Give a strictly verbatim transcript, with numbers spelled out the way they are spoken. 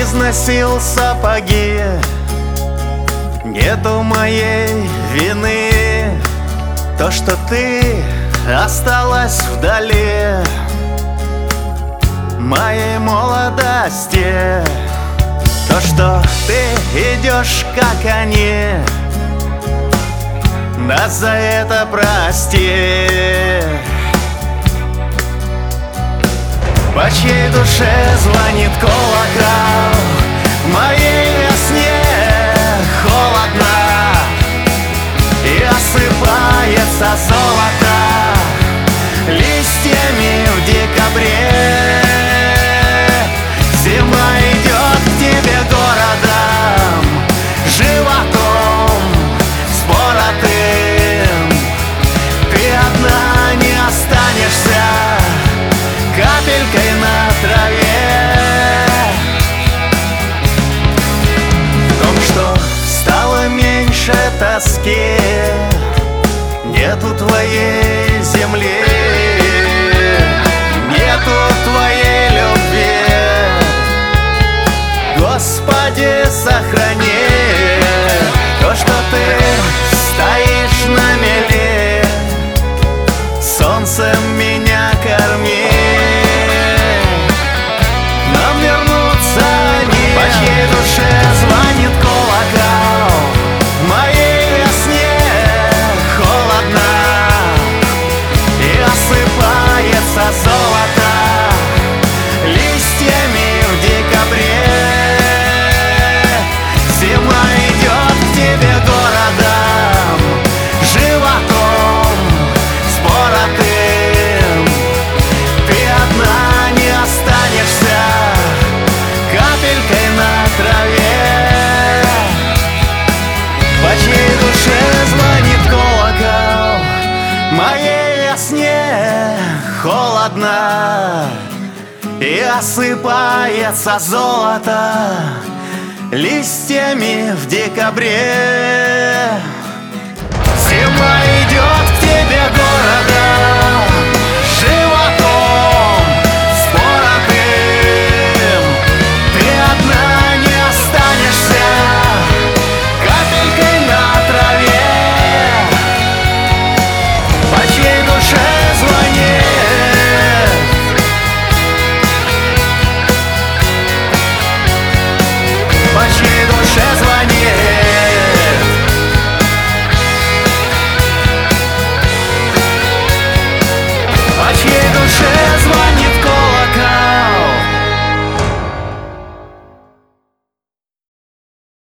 износил сапоги. Нету моей вины, то, что ты осталась вдали моей молодости, то, что ты идешь, как они, нас за это прости. По чьей душе звонит колокол? В моей весне холодно, и осыпается золото листьями в декабре. Зима идет к тебе городом, животом споротым. Ты одна не останешься капелькой на траве. В том, что стало меньше тоски, нету твоей земли, нету твоей любви. Господи, сохрани то, что ты стоишь на мели, солнцем меня корми. Нам вернуться не по чьей душе звонит колокол. В моей весне холодно, и осыпается золото листьями в декабре. Зима идет к тебе городом, животом споротым. Ты одна не останешься капелькой на траве. По чьей душе звонит колокол? В моей весне холодно, и осыпается золото листьями в декабре.